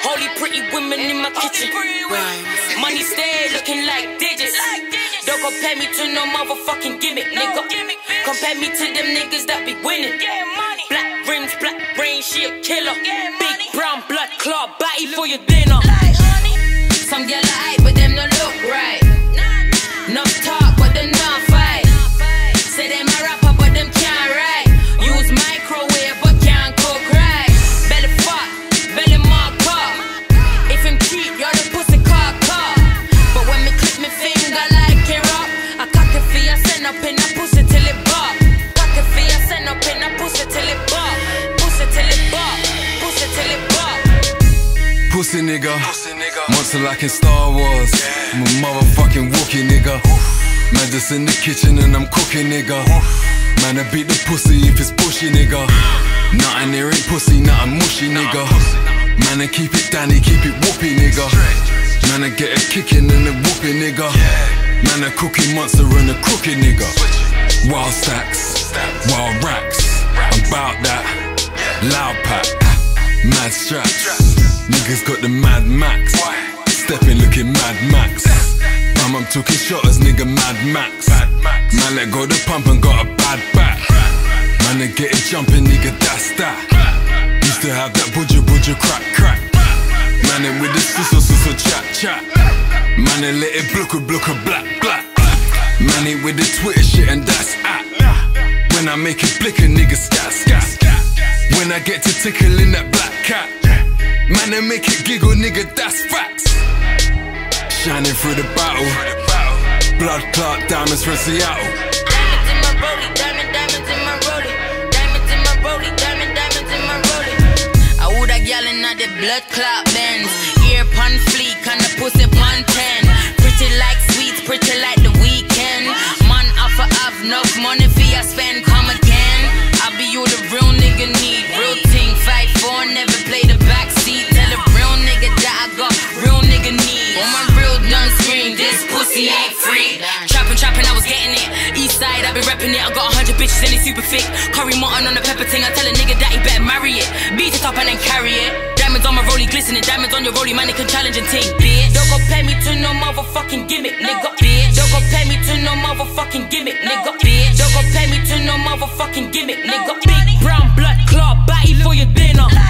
Only pretty women in my kitchen. Money stay looking like digits. Don't compare me to no motherfucking gimmick, nigga. Compare me to them niggas that be winning. Black rims, black brain, she a killer. Big brown blood clot, batty for your dinner. Some girl are hype, but them don't look right. Enough talk, but them not fight. Say them a rapper, but them can't write. Use microwave, but can't cook right. Belly fuck, belly marker. If him cheat, you're the pussy car. But when me clip me finger like it rock, I cock it for you, send up in a pussy till it bark. Cock it for you, send up in a pussy till it bark. Pussy till it bark, pussy till it bark. Pussy nigga, monster like in Star Wars. I'm a motherfucking Wookie nigga. Man just in the kitchen and I'm cooking nigga. Man I beat the pussy if it's pushy nigga. Nothing here ain't pussy, nothing mushy nigga. Man I keep it Danny, keep it whoopie nigga. Man I get a kicking and a whooping nigga. Man a cookie monster and a crooked nigga. Wild stacks, wild racks, I'm bout that. Loud pack, mad straps. Niggas got the Mad Max. Stepping looking Mad Max. I'm talking shotters, nigga Mad Max. Man let go the pump and got a bad back. Man they get it jumping, nigga that's that. Used to have that budja crack. Man they with the suso chat. Man they let it blooka black. Man they with the Twitter shit and that's at. When I make it blick a nigga scat. When I get to tickling that black cat. Man, they make it giggle, nigga, that's facts. Shining through the battle. Blood clot, diamonds from Seattle. Diamonds in my rollie, diamonds in my rollie. Diamonds in my rollie, diamonds in my rollie. I would a gal in the blood clot Benz. Ear pun fleek and the pussy pun 10. Pretty like sweets, pretty like the weekend. Man, offer have enough money for you spend, come again. I be you the real nigga need. Real thing, 5'4", never play the backseat. Tell a real nigga that I got real nigga need. On my real done scream, this pussy ain't free. Trapping, I was getting it. East side, I been repping it. I got 100 bitches and they super thick. Curry mutton on the pepper ting. I tell a nigga that he better marry it. Beat it up and then carry it. Diamonds on my rollie glistening. Diamonds on your rollie, man, it can challenge and ting, bitch. Don't compare me to no motherfucking gimmick, nigga, bitch. Don't compare me to no motherfucking gimmick, nigga, bitch. Don't compare me to no motherfucking gimmick, nigga. Big brown blood clot, batty for your dinner.